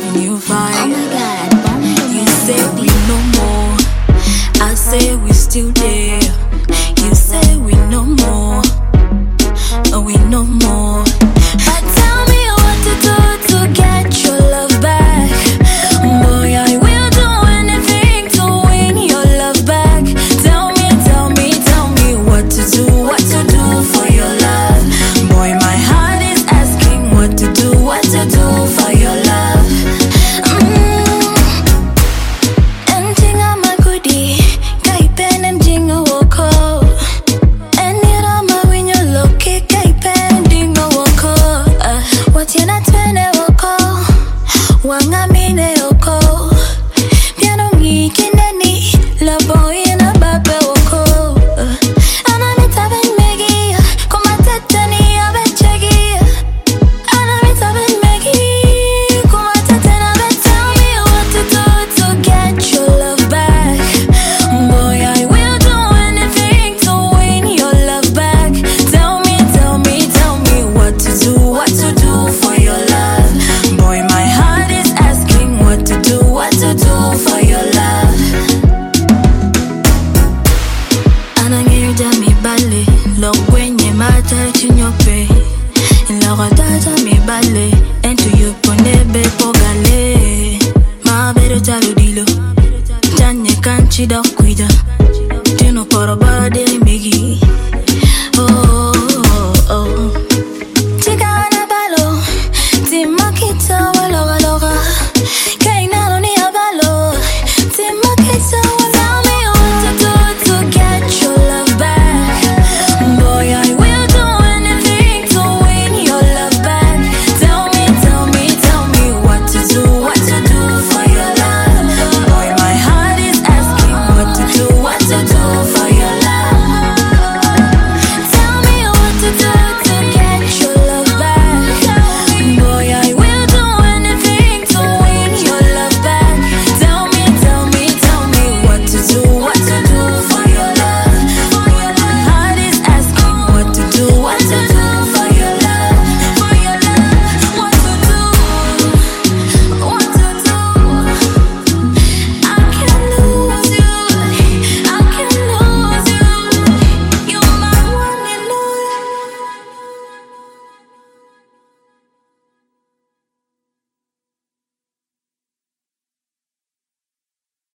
giving you fire. Oh my God, You say we no more, I say we still there. You say we no more, we no more. But tell me what to do to get your love back. Boy, I will do anything to win your love back. Tell me what to do for your love. Boy, my heart is asking what to do for your love. And jinga magudi, kaipen and jinga woko. And yera mawinyo loki, kaipen dinga woko. What you not twene woko, wangamine woko. Piano ngiki neni, la boy na babe woko. Lo kwenye mata chinyope, la